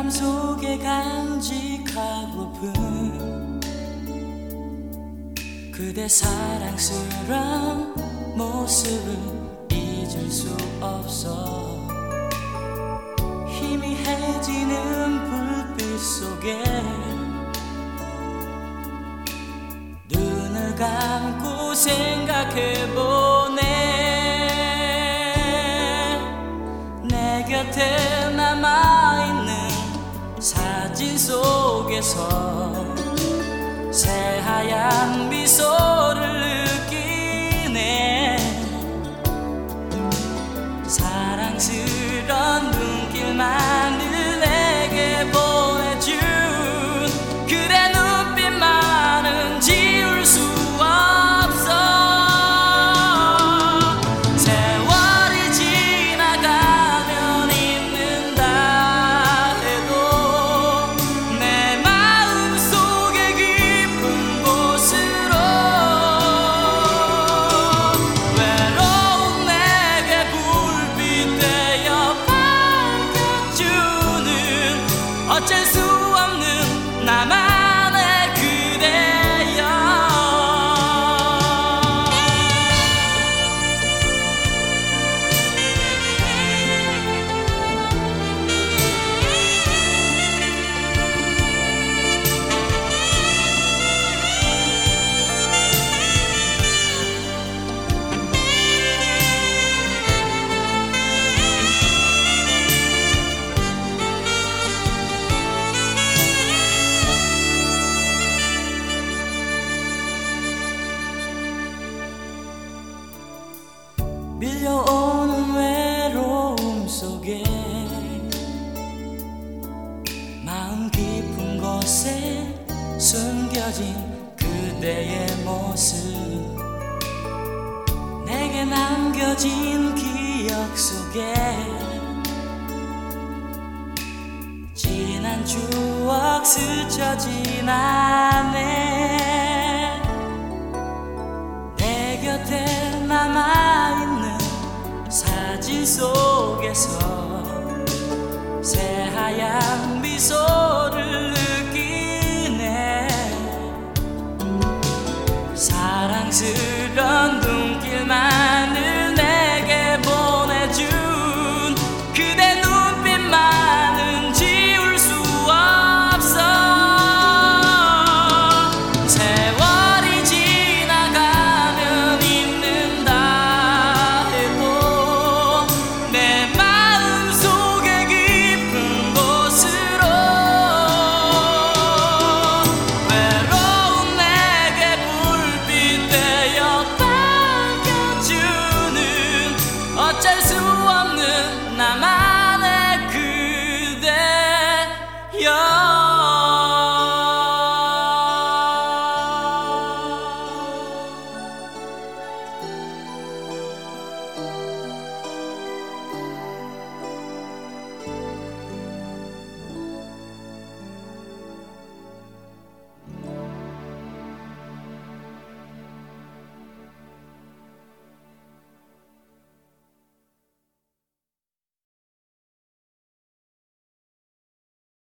맘속에 간직하고픈 그대 사랑스러운 모습을 잊을 수 없어. 희미해지는 불빛 속에 눈을 감고 생각해보네. 내 곁에 남아있는 사진 속에서 새하얀 미소를 느끼네. 사랑스런 눈길만을 내게 보내준 그대 눈빛만은 지울 수 없어. 세월이 지나가면 잊는다 해도 내 마음속에 깊은 곳으로 외로운 내게 불빛 되어 밝혀주는 어쩔 수 없는 나만의 그대여. 밀려오는 외로움 속에 마음 깊은 곳에 숨겨진 그대의 모습, 내게 남겨진 기억 속에 지난 추억 스쳐 지나네. 내 곁에 남아있는 사진 속에서 새하얀